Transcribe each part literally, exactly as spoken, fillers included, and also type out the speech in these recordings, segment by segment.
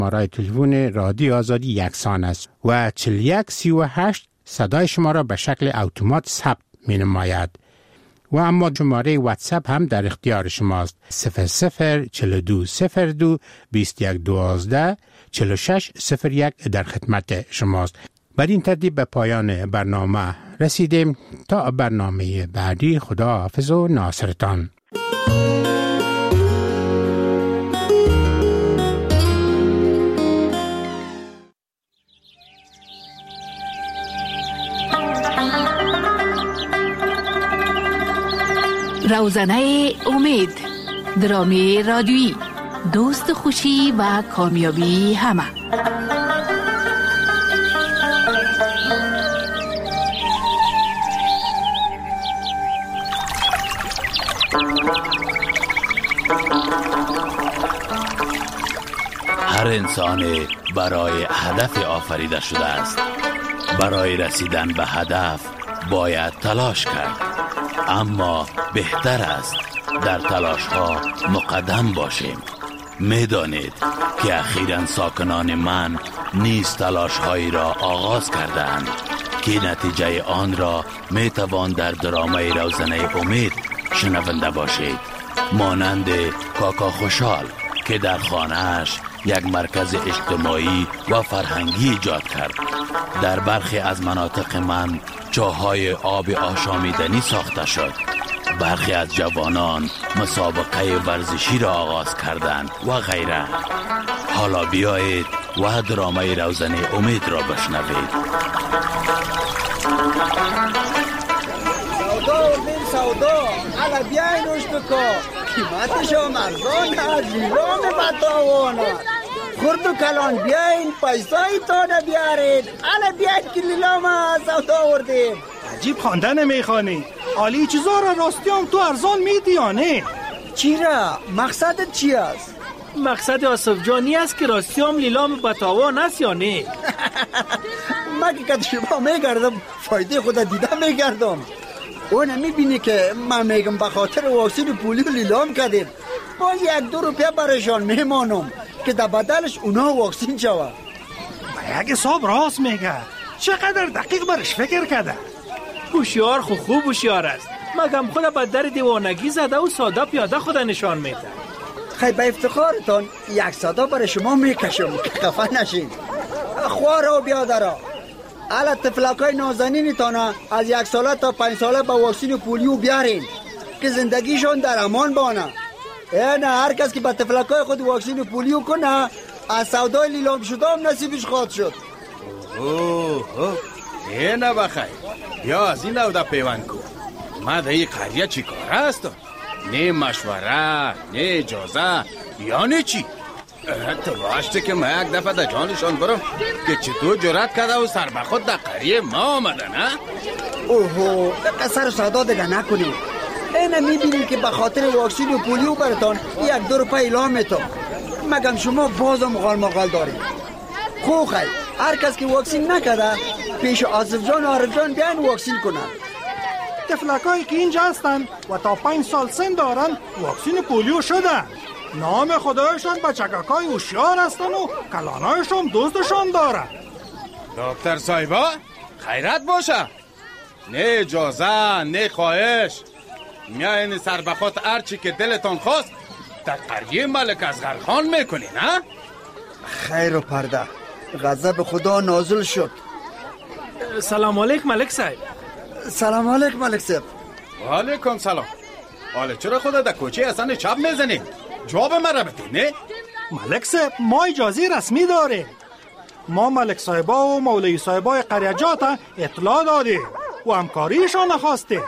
شماره تلفن رادیو آزادی یکسان است و چهل و یک سی و هشت صدای شما را به شکل اتومات ثبت می نماید. و اما شماره واتساپ هم در اختیار شماست. صفر صفر چهل و دو صفر دو بیست و یک دوازده چهل و شش صفر یک در خدمت شماست. بر این ترتیب به پایان برنامه رسیدیم. تا برنامه بعدی، خدا حافظ و ناصرتان. روزنه امید، درامی رادیویی، دوست خوشی و کامیابی همه. هر انسان برای هدف آفریده شده است. برای رسیدن به هدف باید تلاش کرد، اما بهتر است در تلاش ها مقدم باشیم. میدانید که اخیراً ساکنان من نیز تلاش هایی را آغاز کردند که نتیجه آن را میتوان در درامه روزنه امید شنونده باشید. مانند کاکا خوشحال که در خانه‌اش یک مرکز اجتماعی و فرهنگی ایجاد کرد. در برخی از مناطق من چاهای آب آشامیدنی ساخته شد. برخی از جوانان مسابقه ورزشی را آغاز کردند و غیره. حالا بیایید و درامه روزنه امید را بشنوید. سودا و بین سودا، حالا بیاین روش بکا، قیمتش هم ارزان هست، لیلام بتاوان هست. خرد و کلان بیاین پیسای تانه بیارید، حالا بیاین که لیلام سودا وردیم. عجیب خواندن میخوانی. عالی چیزا را راستی هم تو ارزان میدی یا نه؟ چی را؟ مقصدت چی است؟ مقصد آصف جانی است که راستی هم لیلام بتاوان است یا نه؟ من که کد شما میگردم فایده خود دیده میگردم. اون میبینی که من میگم به خاطر واکسین پولیو لیلام کردیم، با یک دو روپیه برشان میمانم که در بدلش اونا واکسین شود. با یک حساب راست میگه. چقدر دقیق برش فکر کرده. هوشیار خو خوب هوشیار است. مگم خود به در دیوانگی زده و ساده پیاده خود نشان میده. خیلی به افتخارتان یک صدا برای شما میکشم که خفه نشین. خواه و بیادرها، حالا طفلکای نازنین تانا از یک ساله تا پنج ساله با واکسین پولیو بیارین که زندگیشون در امان بانه. اینه هر کس که با طفلکای خود واکسین پولیو کنه از سودای لیلام شده هم نصیبش خواهد شد. اوه اوه اینه بخیر، بیا از این نوده پیوند کن. ما در این قریه چی کار هست؟ نه مشوره، نه اجازه، یعنی چی؟ تو باشته که ما یک دفعه در جانشان برم که چطور جرات کرده و سر به خود در قریه ما آمده نه؟ اوهو سر سادا دیگه نکنیم. اینه میبینیم که به خاطر واکسین و پولیو براتان یک دو روپه اعلام میتون، مگم شما بازم غال مغال داریم. خو خیلی هر کس که واکسین نکرده پیش آصف جان و عارف جان بیاین واکسین کنن. طفلکایی که اینجا هستن و تا پنج سال سن دارن واکسین پولیو شدن. نام خدایشان بچککای هوشیار هستن و کلانایشان دوستشان دارن. دکتر صاحبا خیرت باشه. نه اجازه، نه خواهش، میاین سر بخوت هرچی که دلتان خواست در قریه ملک اصغر خان میکنی نه؟ خیر و پرده، غضب خدا نازل شد. سلام علیک ملک صاحب. سلام علیک ملک صاحب. و علیکم سلام. حالا چرا خدا در کوچه اصلا چپ میزنید؟ جواب مرا بده نه؟ ملک صاحب ما اجازه رسمی داریم. ما ملک صاحبا و مولوی صاحبای قریه جات اطلاع دادیم و همکاریشان نخواستیم.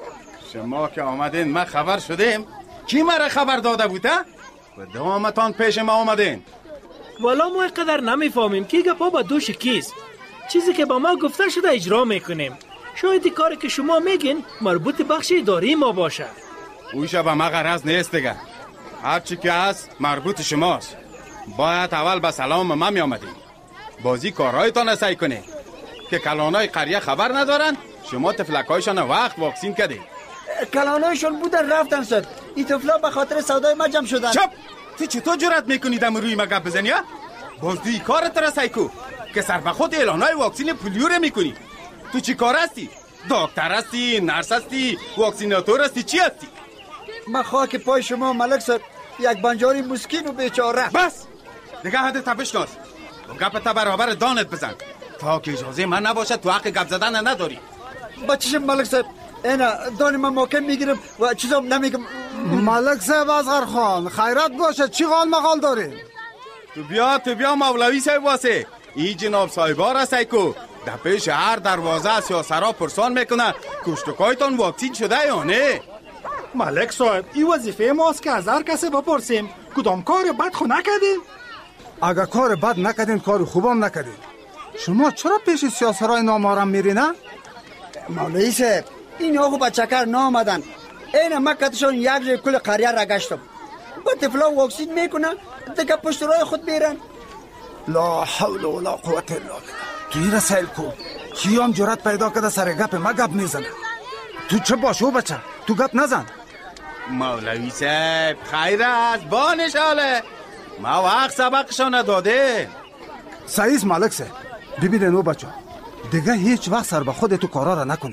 شما که آمدین ما خبر شدیم. کی مرا خبر داده بوده؟ و دوامتان پیش ما آمدین. والا ما اینقدر نمیفهمیم که گپا با دوش کیست. چیزی که با ما گفته شده اجرا میکنیم. شاید کاری که شما میگین مربوط بخش اداری ما باشه. اوشه به ما غرض نیست دیگه. هرچی که هست مربوط شماست. باید اول به سلام ما می آمدیم. بازی کارهایتان سعی کنید که کلانای قریه خبر ندارن. شما تفلکایشان وقت واکسین کردید. کلانایشان بودن رفتن شد. این طفلا به خاطر سودای ما جمع شدن. چپ! تو چطور جرأت میکنید ام روی ما گپ بزنی؟ بازدوی کارت را سایکو که سر به خود اعلانای واکسین پولیو رو میکنی. تو چی کار هستی؟ دکتر هستی؟ نرس هستی؟ واکسیناتور هستی؟ چی هستی؟ من خاک پای شما ملک صاحب، یک بنجاری مسکین و بیچاره. بس دیگه حد تپش ناز و گپت برابر دانت بزن تا که اجازه من نباشه تو حق گپ زدن نداری. با چشم ملک صاحب، اینا دان من محکم میگیرم و چیزام نمیگم. ملک صاحب اصغر خان خیرت باشه، چی غال مغال داری؟ تو بیا تو بیا مولوی صاحب واسه ای جناب صاحبا را سایکو در پیش هر دروازه سیاسرا پرسان میکنه کشتکایتان واکسین شده یا نه. ملک صاحب این وظیفه ماست که از هر کسی بپرسیم کدام کار بد خو نکردین. اگر کار بد نکردین کار خوبم نکردین. شما چرا پیش سیاسرای نامارم میری نه؟ مولوی صاحب این آقا با چکر نامدن، این مکتشون یک جای کل قریه را گشتم. با طفلا واکسین میکنه دیگه پشت راه خود بیرن. لا حول ولا قوة الا بالله. تو این رسائل کو کیام جرأت پیدا کرده سر گپ ما گپ میزنه؟ تو چه باشو بچه، تو گپ نزن. مولوی صاحب خیر است با نشاله ما وقت سبقشان نداده. سعیز ملک صاحب ببینه نو بچه دیگه هیچ وقت سر به خود تو کارا را نکنی.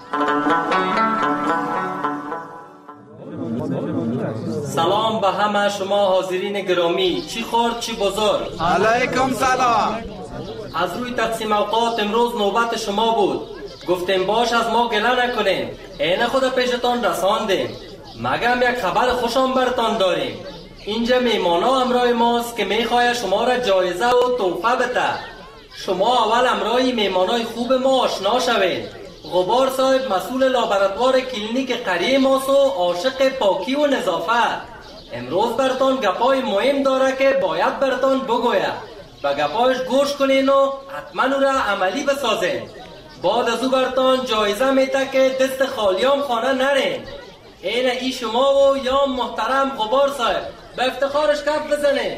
سلام به همه شما حاضرین گرامی، چی خورد چی بزرگ. علیکم سلام. از روی تقسیم اوقات امروز نوبت شما بود، گفتیم باش از ما گله نکنیم، این خود پیشتان رساندیم. مگم یک خبر خوشم برتان داریم. اینجا میمانا همراه ماست که میخواه شما را جایزه و تحفه بده. شما اول همراه میمانای خوب ما آشنا شوید. غبار صاحب مسئول لابراتوار کلینیک قریه ماست و عاشق پاکی و نظافت. امروز برتان گپای مهم داره که باید برتان بگوید و گپایش گوش کنین و حتما او را عملی بسازین. بعد از او برتان جایزه میده که دست خالیام خانه نرین. این ای شما و یا محترم غبار صاحب به افتخارش کف بزنین.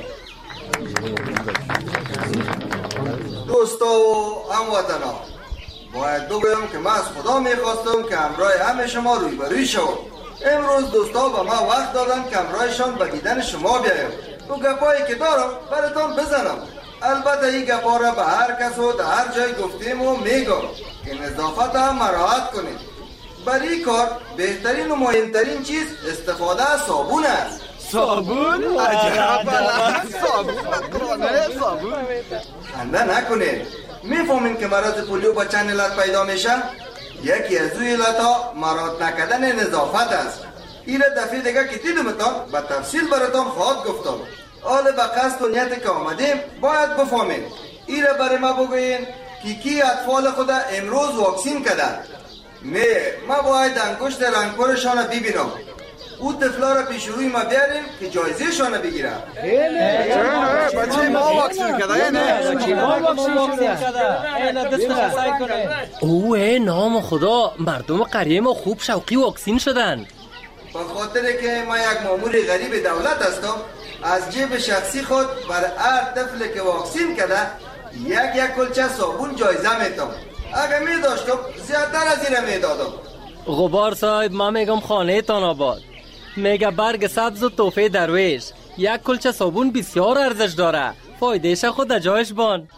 دوستا و هموطنا، باید بگویم که من از خدا میخواستم که همراه همه شما روی بروی شوم. امروز دوستا به ما وقت دادن که همراهشان به دیدن شما بیایم و گپایی که دارم براتان بزنم. البته این گپا را به هر کس و در هر جای گفتیم و میگم که نظافت هم مراعات کنید. برای کار بهترین و مهمترین چیز استفاده از صابون است. صابون؟ عجب صابون صابون خنده نکنید. میفهمین که مرض پولیو با چند علت پیدا میشه؟ یکی از اوی علت ها مراعات نکردن نظافت است. این دفعه دیگه که دیدمتان به تفصیل براتان خواهد گفتم. حال به قصد و نیت که آمدیم باید بفهمین. این برای ما بگوین که کی اطفال خود امروز واکسین کرده. نه ما باید انگشت رنگپرشان ببینم. او طفلا را پیش روی ما بیاریم که جایزه شانه بگیرم. بچه ما واکسین کرده نه بچه ما واکسین شده. اوه نام خدا، مردم قریه ما خوب شوقی واکسین شدن. به خاطر که ما یک مامور غریب دولت هستم، از جیب شخصی خود بر هر طفل که واکسین کرده یک یک کلچه صابون جایزه میتم. اگه می داشتم زیادتر از اینه میدادم. غبار صاحب ما میگم خانه تان آباد. میگه برگ سبز و توفه درویش. یک کلچه صابون بسیار ارزش داره، فایدهش خود در جایش بان.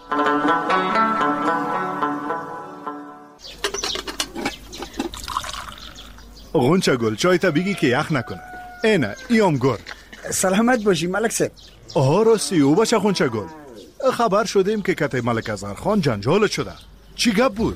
غنچه گل چای تا بگی که یخ نکنه. اینه ایام گر. سلامت باشی ملک صاحب. آها راستی او بچه غنچه گل، خبر شدیم که کته ملک اصغر خان جنجال شده. چی گپ بود؟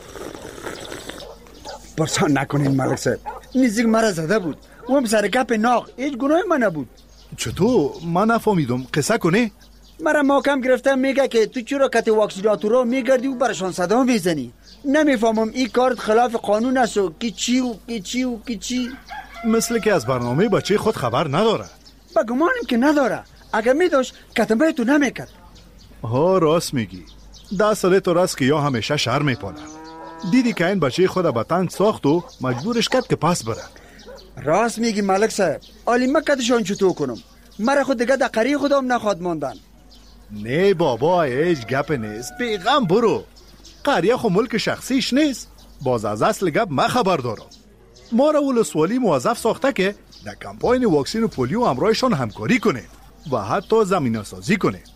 پرسان نکنین ملک صاحب، نزدیک مرا زده بود. او هم سر گپ ناق، هیچ گناه من نبود. چطور؟ من نفهمیدم، قصه کنه؟ مرا محکم گرفته میگه که تو چرا کت واکسیناتورا میگردی و برشان صدا میزنی. نمیفهمم این کارت خلاف قانون است و کی چی و کی چی و کی چی. مثل که از برنامه بچه خود خبر نداره. با گمانم که نداره. اگر میداشت کتنبه تو نمیکرد. ها راست میگی. ده ساله تو راست که یا همیشه شر میپانه. دیدی که این بچه خود به تنگ ساخت و مجبورش کرد که پس بره. راست میگی ملک صاحب. آلی مکتشان چطور کنم؟ مرا خود دیگه در قریه خودم نخواد ماندن. نه بابا هیچ گپ نیست، بیغم برو. قریه خو ملک شخصیش نیست. باز از اصل گپ ما خبر دارم. ما را ولسوالی موظف ساخته که در کمپاین واکسین پولیو همراهشان همکاری کنه و حتی زمینه سازی کنه.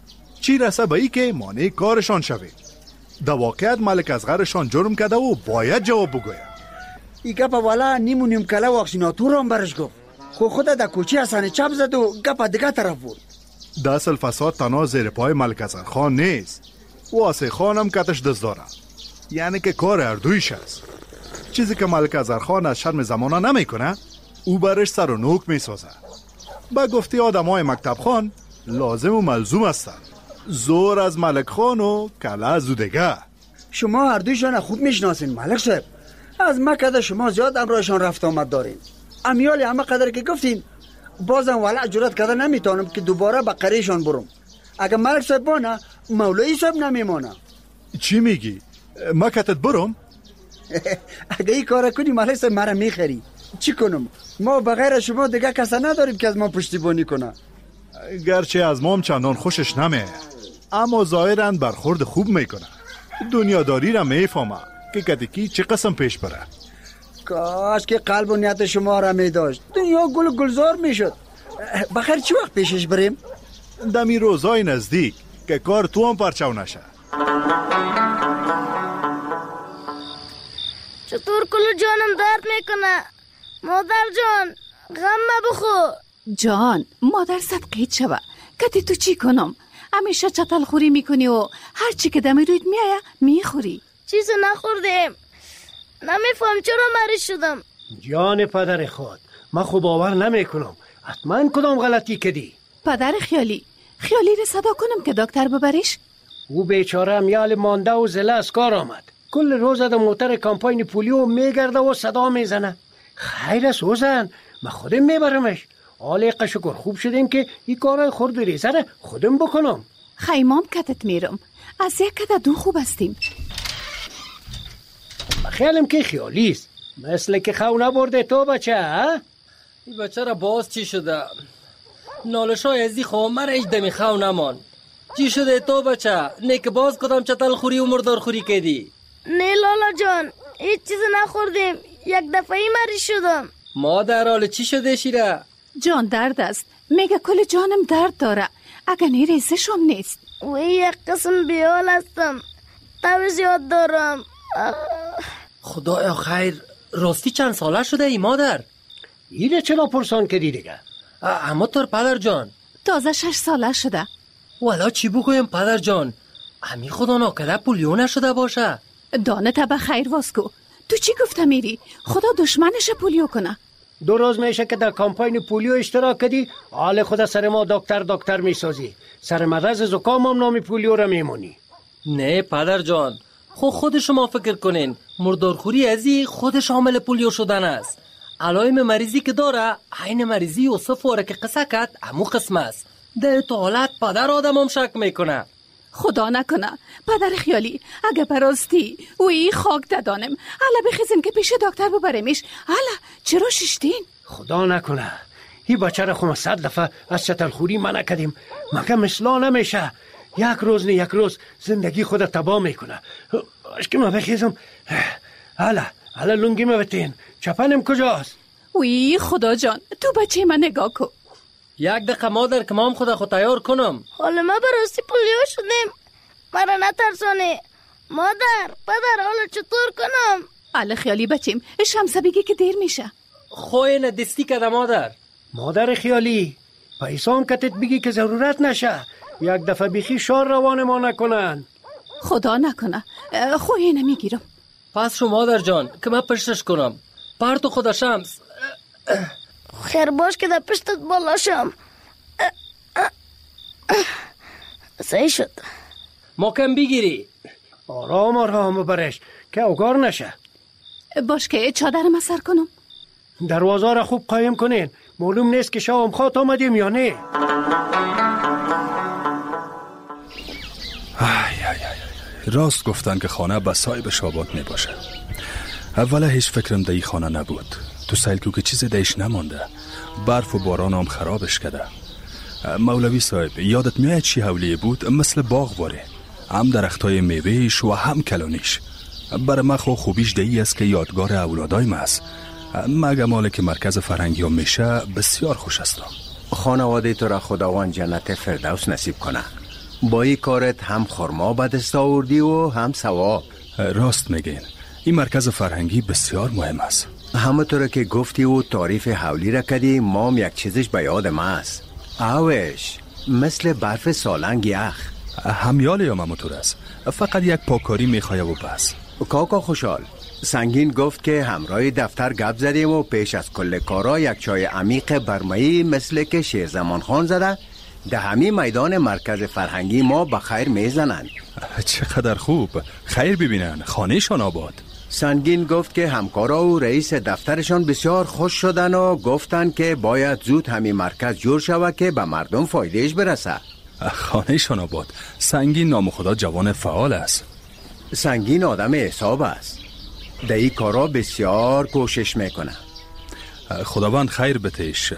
چی رسه به ای که مانع کارشان شوه. در واقعیت ملک اصغرشان جرم کرده و باید جواب بگوید. ای گپ والا نیمو نیم کله واکسیناتور هم برش گفت، خو خود در کوچی حسن چپ زد و گپ دیگه طرف بود. در اصل فساد تنها زیر پای ملک اصغر خان نیست، واسه خان هم کتش دست داره، یعنی که کار اردویش است. چیزی که ملک اصغر خان از شرم زمانه نمی کنه او برش سر و نوک می سازه. با گفته آدم های مکتب خان لازم و ملزوم هستن، زور از ملک خان و کله از او دیگه. شما هر دویشان خوب میشناسین ملک صاحب، از مکه شما زیاد امرایشان رفت آمد دارین. امیال همه قدر که گفتین بازم ولع جرات کردن نمیتونم که دوباره به قریشان برم. اگه ملک صاحب بانه مولوی صاحب نمیمانه. چی میگی؟ مکتت برم؟ اگه این کار کنی ملک صاحب مرا میخری. چی کنم؟ ما بغیر شما دیگه کسا نداریم که از ما پشتیبانی کنه. گرچه از ما چندان خوشش نمیه، اما ظاهراً برخورد خوب میکنه. دنیاداری را میفهمه که کدکی چه قسم پیش بره. کاش که قلب و نیت شما را میداشت، دنیا گل گلزار میشد. بخیر چی وقت پیشش بریم؟ دمی روزای نزدیک که کار تو هم پرچاو نشه. چطور کلو جانم درد میکنه؟ مادر جان غم مبخو. جان مادر صدقیت شوه، کتی تو چی کنم؟ همیشه چتل خوری میکنی و هر چی که دمی روید میایه میخوری. چیزی نخوردیم، نمیفهم چرا مریض شدم. جان پدر خود، من خوب باور نمیکنم، حتما کدام غلطی کردی. پدر خیالی، خیالی رو صدا کنم که دکتر ببریش؟ او بیچاره میال مانده و زله از کار آمد، کل روز در موتر کمپاین پولیو میگرده و صدا میزنه. خیر است اوزن، من خودم میبرمش. آلیقه شکر خوب شدیم که این کارای خورد ریزه را خودم بکنم. خیمام کتت میرم، از یک کت دو خوب استیم. خیالم که خیالیست، مثل که خو نبرده تو بچه ها؟ این بچه را باز چی شده؟ نالشای ازی خواه مرا ایج دمی خو نمان. چی شده تو بچه؟ نه که باز کدام چتل خوری و مردار خوری کدی؟ نه لالا جان، هیچ چیز نخوردیم، یک دفعی مریض شدم. مادر حال چی شده شیره؟ جان درد است، میگه کل جانم درد داره، اگه نیریزش هم نیست. وی یک قسم بیال هستم، تب زیاد دارم. خدایا خیر، راستی چند ساله شده ای مادر؟ اینه چرا پرسان کردی دیگه؟ اما تر پدر جان تازه شش ساله شده. والا چی بگویم پدر جان، همی خدا ناکده پولیو نشده باشه. دانه تبا خیر واسکو، تو چی گفته میری؟ خدا دشمنش پولیو کنه. دو روز میشه که در کمپاین پولیو اشتراک کردی، حال خدا سر ما دکتر دکتر میسازی، سر مرض زکام هم نامی پولیو را میمونی. نه پدر جان، خود خود شما فکر کنین، مردارخوری ازی خود شامل پولیو شدن است. علائم مریضی که داره عین مریضی یوسف واره که قصه کرد همو قسم است. در تو حالت پدر آدم هم شک میکنه. خدا نکنه پدر خیالی، اگه براستی وی خاک دادانم، حالا بخیزیم که پیش دکتر ببریمش. حالا چرا ششتین؟ خدا نکنه این بچه را خود صد دفعه از چتل خوری منع کردیم، مگه مثلا نمیشه. یک روز نه یک روز زندگی خود تباه میکنه. اشکی ما بخیزم. حالا حالا لنگی ما بتین، چپنم کجاست؟ وی خدا جان، تو بچه من نگاه کن. یک دقیقه مادر که ما هم خدا خود تیار کنم. حالا ما براستی پولیو شدیم، مرا نترسانی. مادر پدر حالا چطور کنم؟ حالا خیالی بچیم، شمسه بگی که دیر میشه. خوی ندستی کده مادر. مادر خیالی پیسام کتت بگی که ضرورت نشه، یک دفعه بیخی شار روان ما نکنن. خدا نکنه خوی نمیگیرم. پس شما مادر جان که من پشتش کنم. پرتو خدا شمس. خیر باش که در پشتت بالاشم. صحیح شد. مکم بگیری. آرام آرام برش که اوگار نشه. باش که چادرم اثر کنم. دروازه را خوب قایم کنین، معلوم نیست که شام خوات آمدیم یا نه. راست گفتن که خانه به صاحب شابات می باشه. اولا هیچ فکرم در این خانه نبود. تو سیلکو که چیز دیش نمانده، برف و باران هم خرابش کرده. مولوی صاحب یادت میاد چی حولی بود؟ مثل باغ واره، هم درختای میوهش و هم کلانیش. برای من خو خوبیش دهی است که یادگار اولادایم است. مگه ماله که مرکز فرهنگی هم میشه بسیار خوش است. خانواده تو را خداوند جنت فردوس نصیب کنه. با این کارت هم خرما به دست آوردی و هم ثواب. راست میگین، این مرکز فرهنگی بسیار مهم است. همونطور که گفتی و تعریف حولی را کردی، مام یک چیزش به یادم است. اوش مثل برف سالنگ یخ. همیال یا همونطور است، فقط یک پاکاری میخواه و بس. کاکا خوشحال، سنگین گفت که همراه دفتر گپ زدیم و پیش از کل کارا یک چای عمیق برمایی مثل که شیرزمان خان زده ده همین میدان مرکز فرهنگی ما بخیر میزنند. چقدر خوب، خیر ببینن، خانهشان آباد. سنگین گفت که همکارا و رئیس دفترشان بسیار خوش شدن و گفتن که باید زود همین مرکز جور شود که به مردم فایدهش برسه. خانهشان آباد. سنگین نام خدا جوان فعال است. سنگین آدم حساب است، در این کارا بسیار کوشش میکنه. خداوند خیر بتهش.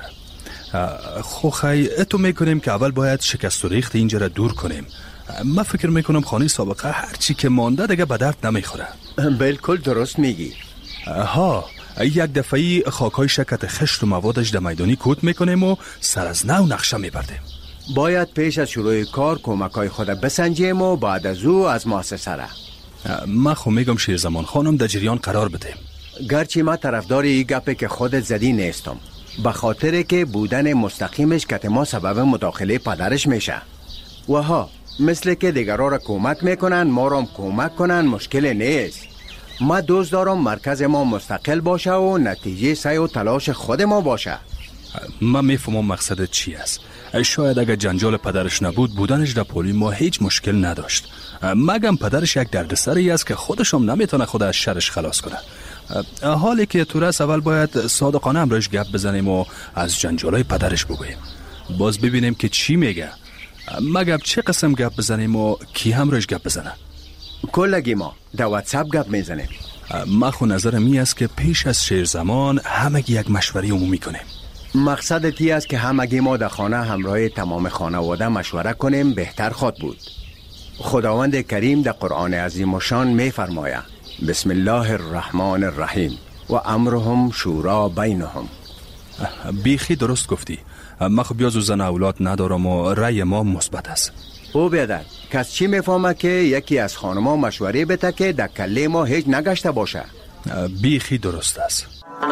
خو خی اتو میکنیم که اول باید شکست و ریخت اینجا را دور کنیم. من فکر میکنم خانه سابقه هرچی که مانده دیگه به درد نمیخوره. بالکل درست میگی. ها یک دفعی خاکای شکت خشت و موادش در میدانی کوت میکنیم و سر از نو نقشه میبردیم. باید پیش از شروع کار کمکای خود بسنجیم و بعد از او از مؤسسه را. من خو میگم شیرزمان خانم در جریان قرار بدیم. گرچه من طرفدار این گپه که خودت زدی نیستم، به خاطر که بودن مستقیمش که ما سبب مداخله پدرش میشه. و ها مثل که دیگران را کمک میکنن ما را کمک کنن مشکل نیست. ما دوست دارم مرکز ما مستقل باشه و نتیجه سعی و تلاش خود ما باشه. من میفهمم مقصد چی است. شاید اگر جنجال پدرش نبود بودنش در پولی ما هیچ مشکل نداشت. مگم پدرش یک دردسری است که خودشم نمیتونه خود از شرش خلاص کنه. حالی که تو رس اول باید صادقانه امروش گپ بزنیم و از جنجالای پدرش بگوییم. باز ببینیم که چی میگه. مگم چه قسم گپ بزنیم و کی همراهش گپ بزنه. کلگی ما در واتساپ گپ میزنیم. من خو نظرم می است که پیش از شیر زمان همگی یک مشوره عمومی کنیم. مقصد تی است که همگی ما در خانه همراه تمام خانواده مشوره کنیم بهتر خود بود. خداوند کریم در قرآن عظیم و شان می فرماید بسم الله الرحمن الرحیم و امرهم شورا بینهم. بیخی درست گفتی. من خب بیازو زن اولاد ندارم و رأی ما مثبت است. او بیادر کس چی میفهمه که یکی از خانما مشوره بده که در کله ما هیچ نگشته باشه؟ بیخی درست است.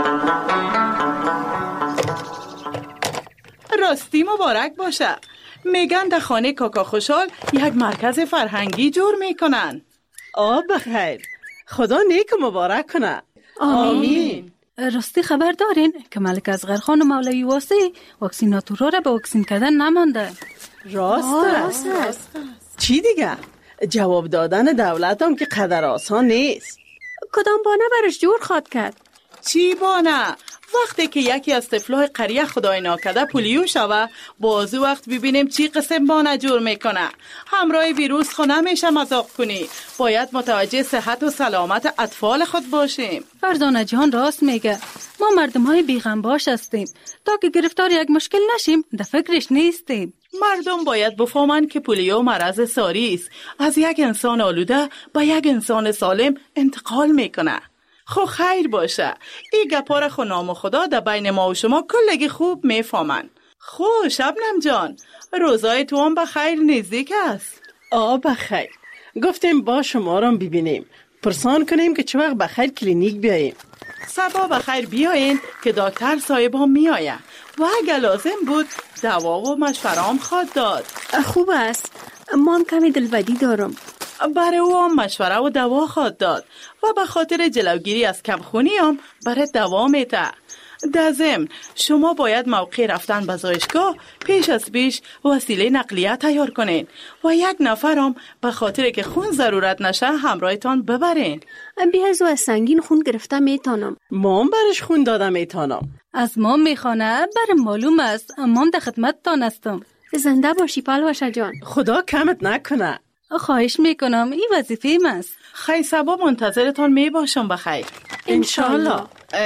راستی مبارک باشه. میگن در خانه کاکا خوشحال یک مرکز فرهنگی جور میکنن. آب بخیر، خدا نیک مبارک کنه. آمین, آمین. راستی خبر دارین که ملک اصغر خان و مولوی واسی واکسیناتورا را به واکسین کردن نمانده؟ راست است. راست. چی دیگه؟ جواب دادن دولت هم که قدر آسان نیست. کدام بانه برش جور خواد کرد؟ چی بانه؟ وقتی که یکی از طفلای قریه خدای ناکرده پولیو شوه بازو وقت ببینیم چی قسم بانه جور میکنه. همراه ویروس خو نمیشه مذاق کنی. باید متوجه صحت و سلامت اطفال خود باشیم. فرزانه جان راست میگه. ما مردم های بیغمباش هستیم. تا که گرفتار یک مشکل نشیم در فکرش نیستیم. مردم باید بفهمن که پولیو مرض ساری است. از یک انسان آلوده به یک انسان سالم انتقال میکنه. خو خیر باشه. ای گپار خو نام خدا در بین ما و شما کلگی خوب میفهمن. خو شبنم جان، روزای تو هم بخیر نزدیک است. آه بخیر. گفتیم با شما را ببینیم، پرسان کنیم که چه وقت بخیر کلینیک بیاییم. صبا بخیر بیاین که دکتر صاحب هم میآید و اگر لازم بود دوا و مشوره هم خواد داد. خوب است، ما هم کمی دلبدی دارم. برای او هم مشوره و دوا خواد داد و به خاطر جلوگیری از کمخونی هم برای دوا میده. در ضمن شما باید موقع رفتن به زایشگاه پیش از پیش وسیله نقلیه تیار کنین و یک نفر هم به خاطر که خون ضرورت نشه همراهتان ببرین. بیازو از سنگین خون گرفته میتانم. مام برش خون داده میتانم. از مام میخوانه برم معلوم است. مام در خدمت تان هستم. زنده باشی پلوشه جان. خدا کمت نکنه. خواهش میکنم، این وظیفه من است. خیلی سبا منتظرتان میباشم بخیر. انشالله.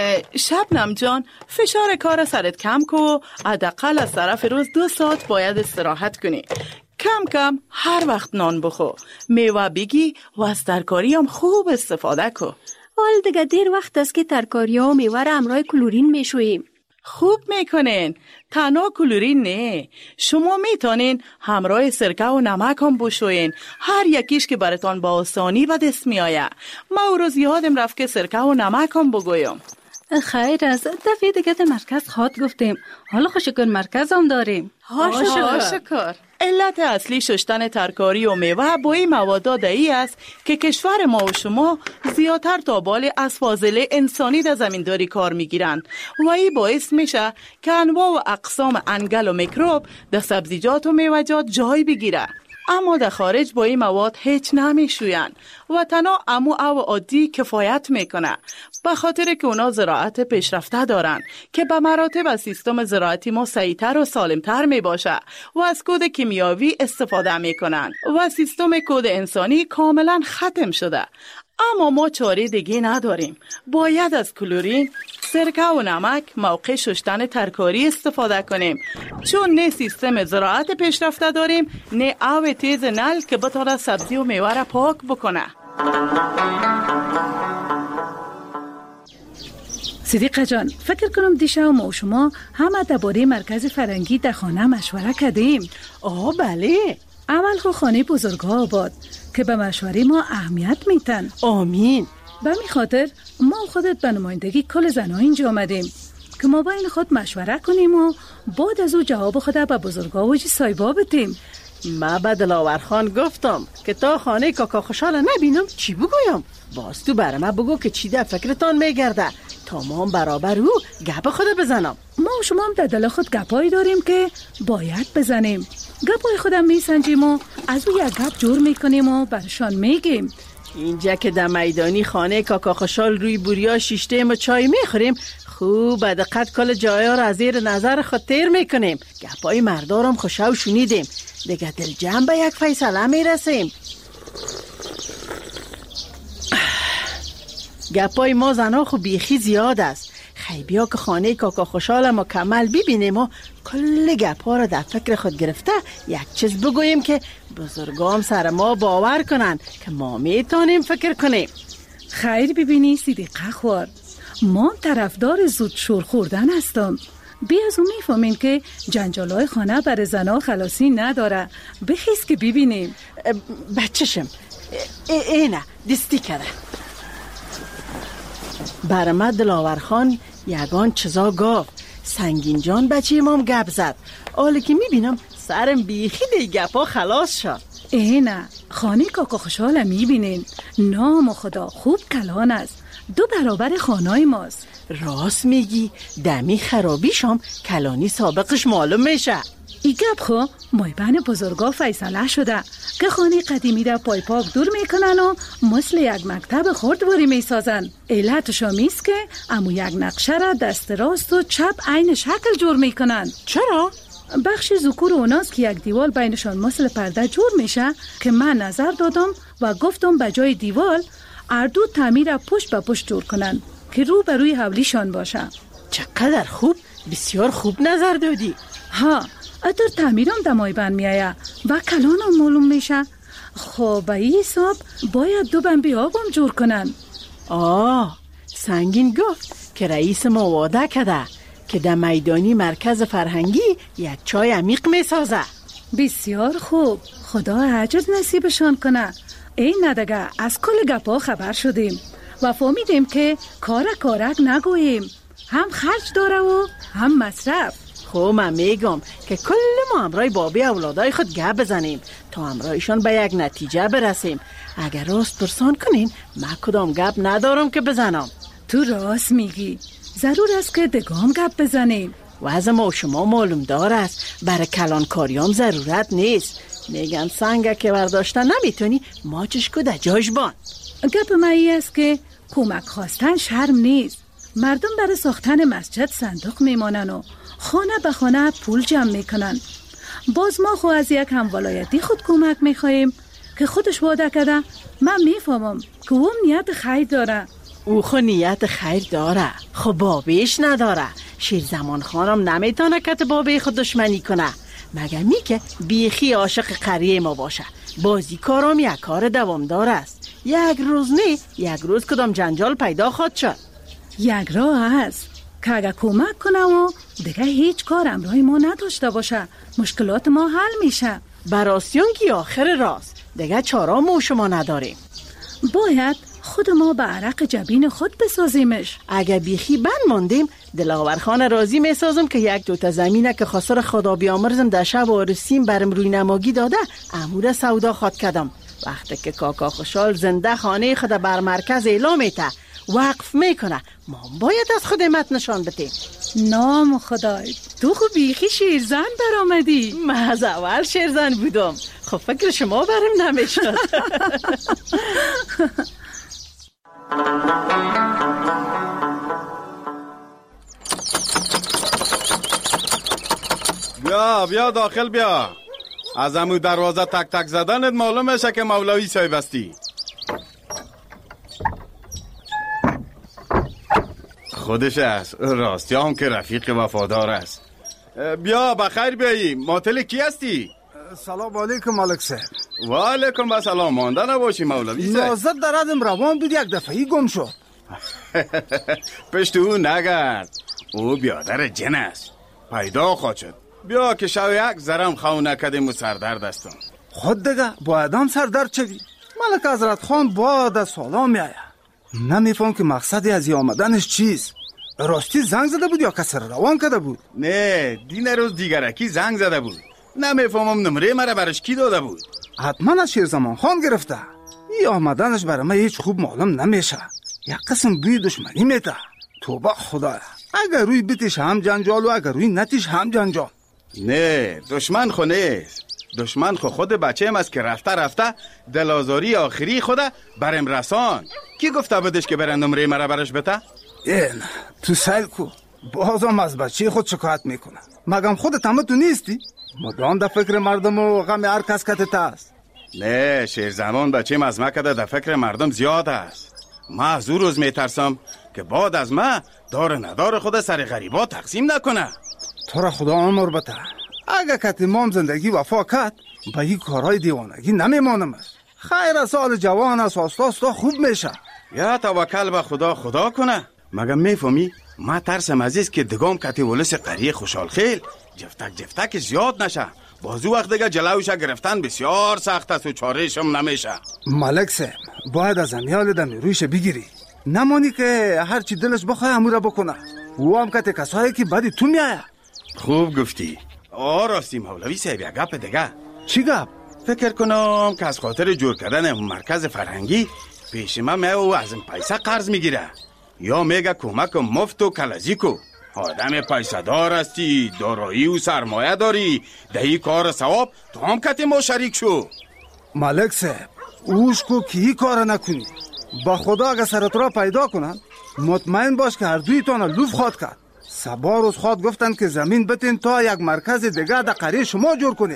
شبنم جان فشار کار سرت کم کو. حداقل از طرف روز دو ساعت باید استراحت کنی. کم کم هر وقت نان بخو، میوه بگی و از ترکاری هم خوب استفاده کو. حال دیگه دیر وقت است که ترکاری ها و میوه را همراه کلورین میشوییم. خوب میکنین. تنها کلورین نه، شما میتونین همراه سرکه و نمک هم بشوین، هر یکیش که براتون با آسانی به دست میآید. ما او روز یادم رفت که سرکه و نمک هم بگویم. خیر از دفعه دیگه در مرکز خاط گفتیم، حالا خوشکر مرکز هم داریم. ها شکر. علت اصلی شستن ترکاری و میوه با این مواد ای است که کشور ما و شما زیادتر تا بال از فاضله انسانی در زمینداری کار میگیرن و این باعث میشه که انواع و اقسام انگل و میکروب در سبزیجات و میوه‌جات جای بگیره. اما در خارج با این مواد هیچ نمیشوین و تنها امو او عادی کفایت میکنه، به خاطر که اونا زراعت پیشرفته دارن که به مراتب از سیستم زراعتی ما سعیتر و سالمتر میباشه و از کود کیمیاوی استفاده میکنن و سیستم کود انسانی کاملا ختم شده. اما ما چاره دیگه نداریم، باید از کلورین، سرکه و نمک موقع شستن ترکاری استفاده کنیم، چون نه سیستم زراعت پیشرفته داریم نه آب تیز نل که بتونه سبزی و میوه را پاک بکنه. صدیقه جان، فکر کنم دیشب ما و شما همه درباره مرکز فرنگی در خانه مشوره کردیم. آه بله، اول خو خانه بزرگا آباد که به مشوره ما اهمیت میتن. آمین. به می خاطر ما خودت به نمایندگی کل زنها اینجا آمدیم که ما بین خود مشوره کنیم و بعد از او جواب خود به بزرگا و جی سایبا بتیم. ما به دلاور خان گفتم که تا خانه کاکا خوشحال نبینم چی بگویم. باز تو برای ما بگو که چی در فکرتان میگرده تا ما هم برابر او گپ خود بزنم. ما و شما هم در دل خود گپایی داریم که باید بزنیم. گپای خودم میسنجیم و از او یک گپ جور میکنیم و برشان میگیم. اینجا که در میدانی خانه کاکا خوشحال روی بوریا شیشته ما چای میخوریم، خوب به دقت کل جایا را از زیر نظر خود تیر میکنیم. گپای مردارم خوشو شنیدیم، دیگه دل جمع به یک فیصله میرسیم. گپای ما زنا خو بیخی زیاد است. خیلی بیا که خانه کاکا خوشحال مکمل ببینیم و کل گپا را در فکر خود گرفته یک چیز بگوییم که بزرگام سر ما باور کنن که ما میتونیم فکر کنیم. خیر ببینی صدیقه خوار، ما طرفدار زود شور خوردن هستم. بی از اون میفهمین که جنجالای خانه برای زنها خلاصی نداره. بخیز که ببینیم. بچشم اینه دستی کرده. برمه دلاور خان یگان چیزا گفت. سنگین جان بچه امام گپ زد. حالا که میبینم سرم بیخی دی گپا خلاص شد. اینه خانه کاکا خوشحال میبینین، نام خدا خوب کلان است، دو برابر خانای ماست. راست میگی، دمی خرابیشم کلانی سابقش معلوم میشه. ای گپ خو مایبن بزرگا فیصله شده که خانه قدیمی را پای پاک دور میکنن و مثل یک مکتب خردواری میسازن. علتش همیست که امو یک نقشه را دست راست و چپ عین شکل جور میکنن. چرا؟ بخش ذکور اوناست که یک دیوال بینشان مثل پرده جور میشه که من نظر دادم و گفتم به جای دیوال اردو تعمیر پشت به پشت جور کنن که رو به روی حولیشان باشه. چقدر خوب، بسیار خوب نظر دادی. ها، اتر تعمیرم دمای بند میایه و کلانم معلوم میشه. خب به این حساب باید دو بند بیابم جور کنن. آه، سنگین گفت که رئیس ما وعده کده که در میدانی مرکز فرهنگی یک چای عمیق میسازه. بسیار خوب، خدا اجر نصیبشان کنه. این ندگه از کل گپا خبر شدیم و فهمیدیم که کار کارک نگوییم، هم خرج داره و هم مصرف. خب من میگم که کل ما همراه بابی اولادای خود گپ بزنیم تا همراهشان به یک نتیجه برسیم. اگر راست پرسان کنین من کدام گپ ندارم که بزنم. تو راست میگی، ضرور است که دگام گپ بزنیم. و از ما و شما معلوم دار است برای کلانکاریام ضرورت نیست. میگن سنگه که برداشتن نمیتونی ماچش که در جاش بان. گپ مایی است که کمک خواستن شرم نیست. مردم برای ساختن مسجد صندوق میمانن و خانه به خانه پول جمع میکنن. باز ما خو از یک همولایتی خود کمک میخواییم که خودش وعده کرده. من میفهمم که اون نیت خیر داره. او خو نیت خیر داره، خو بابیش نداره. شیر زمان خانم نمیتونه که بابی خود دشمنی کنه، مگر می که بیخی عاشق قریه ما باشه. بازی کارم یک کار دوامدار است. یک روز نه یک روز کدام جنجال پیدا خواهد شد. یک راه هست که اگه کمک کنه و دیگه هیچ کار امروز ما نداشته باشه مشکلات ما حل میشه. براسیون که آخر راست دیگه چارا و شما نداریم. باید خود ما به عرق جبین خود بسازیمش. اگه بیخی بند ماندیم دلاور خان راضی میسازم که یک دوتا زمینه که خسر خدا بیامرزم در شب عرسیم برم روی نماگی داده امور سودا خواد کدم. وقتی که کاکا خوشحال زنده خانه خود بر مرکز اعلام میته وقف میکنه ما باید از خدمت نشان بتیم. نام خدای تو خو بیخی شیرزن برآمدی. من از اول شیرزن بودم خب فکر شما برم نمیشد. بیا بیا داخل بیا. از همون دروازه تک تک زدنت معلوم میشه که مولوی صاحب هستی. خودش است. راستی هم که رفیق وفادار است. بیا بخیر بیایی. ماتل کی هستی؟ سلام علیکم ملک صاحب. و علیکم السلام. مانده نباشی مولوی صاحب. نازت در ادم روان بود یک دفعی گم شد. پشت او نگرد. او بیادر جن است. پیدا خواهد شد. بیا که شو یک زرم خونه کدیم و سردرد هستم. خود دیگه باید هم سردرد چوی. ملک حضرت خان باید از سلام میآید. نمیفهم که مقصدی از آمدنش چیست. راستی زنگ زده بود یا کسی روان کرده بود؟ نه دین روز دیگرکی زنگ زده بود. نمیفهمم نمره مرا برش کی داده بود. حتما از شیرزمان خان گرفته. این آمدنش برای من هیچ خوب معلوم نمیشه. یک قسم بوی دشمنی میده. توبه خدایا. اگر روی بیتش هم جنجال و اگر روی نتیش هم جنجال. نه دشمن خو نیست. دشمن خو خود بچه ام است که رفته رفته دلازاری آخری خود برم رسان. کی گفته بودش که برن نمره مرا برش بته؟ این تو سیل کو بازم از بچه خود شکایت میکنه. مگم خودت هم تو نیستی؟ مدام در فکر مردم و غم هر کس کتت است. نه شیر زمان بچه از ما کده در فکر مردم زیاد است. ما از او روز میترسم که بعد از ما دار ندار خود سر غریبا تقسیم نکنه. تو را خدا عمر بده. اگه کت امام زندگی وفا کت با این کارهای دیوانگی نمیمانم. خیر سال جوان است استا خوب میشه. یا توکل به خدا خدا کنه. مگم میفهمی ما ترسم عزیز که دگام کتی ولس قریه خوشحال خیل جفتک جفتک زیاد نشه. بازو وقت دیگه جلوش گرفتن بسیار سخت است و چارهشم نمیشه. ملک صاحب باید از امیال دمی رویش بگیری. نمانی که هر چی دلش بخواه اموره بکنه. او هم کتی کسایی که بعدی تو میایه. خوب گفتی. آه راستی مولوی صاحب یک گپ دیگه. چی گپ؟ فکر کنم که از خاطر جور کردن مرکز فرهنگی پیش ما میه و از این پیسه قرض میگیره یا میگه کمک مفت و کلزی کو. آدم پیسه دار هستی، دارایی و سرمایه داری، دهی کار ثواب تو هم کتی ما شریک شو. ملک صاحب اوش کو که ای کار نکنی. با خدا اگه سرت را پیدا کنن مطمئن باش که هر دوی تانا لوف خواد کرد. سبا روز خواد گفتن که زمین بتین تا یک مرکز دیگه در قریه شما جور کنی.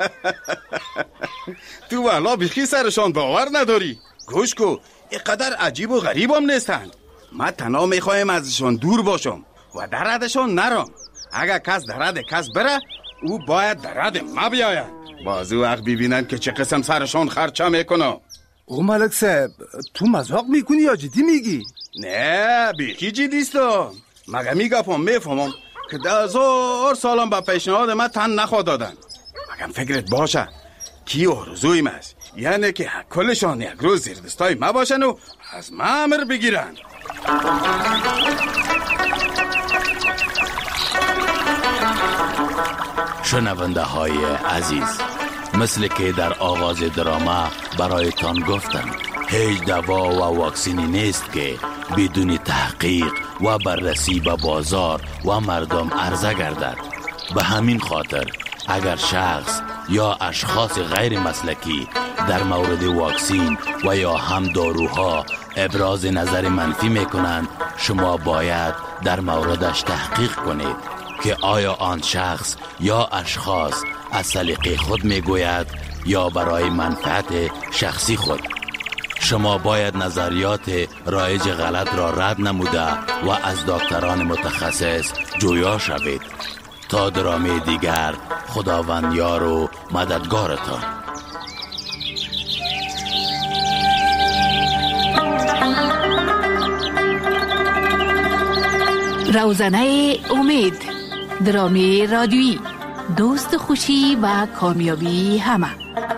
تو والا بیخی سرشان باور نداری. گوش کو اینقدر عجیب و غریب هم نیستن. من تنها میخوایم ازشان دور باشم و درادشان نرم. اگر کس درد کس بره او باید درد ما بیاید. بازو وقت ببینن که چه قسم سرشان خرچه میکنه. او ملک صاحب تو مزاق میکنی یا جدی میگی؟ نه بیخی جدیستم. مگه میگفم میفهمم که ده هزار سالم با پیشنهاد من تن نخواد دادن. مگم فکرت باشه کی آرزویم است یعنی که کلشان یک روز زیر دستای ما باشن و از ما امر بگیرن. شنونده های عزیز، مثل که در آغاز دراما برایتان گفتم هیچ دوا و واکسینی نیست که بدون تحقیق و بررسی به بازار و مردم عرضه گردد. به همین خاطر اگر شخص یا اشخاص غیر مسلکی در مورد واکسین و یا هم داروها ابراز نظر منفی میکنند شما باید در موردش تحقیق کنید که آیا آن شخص یا اشخاص از سلیقه خود میگوید یا برای منفعت شخصی خود. شما باید نظریات رایج غلط را رد نموده و از دکتران متخصص جویا شوید. تا درامه دیگر خداوند یار و مددگارتان. روزنه امید، درامی رادیویی، دوست خوشی و کامیابی همه.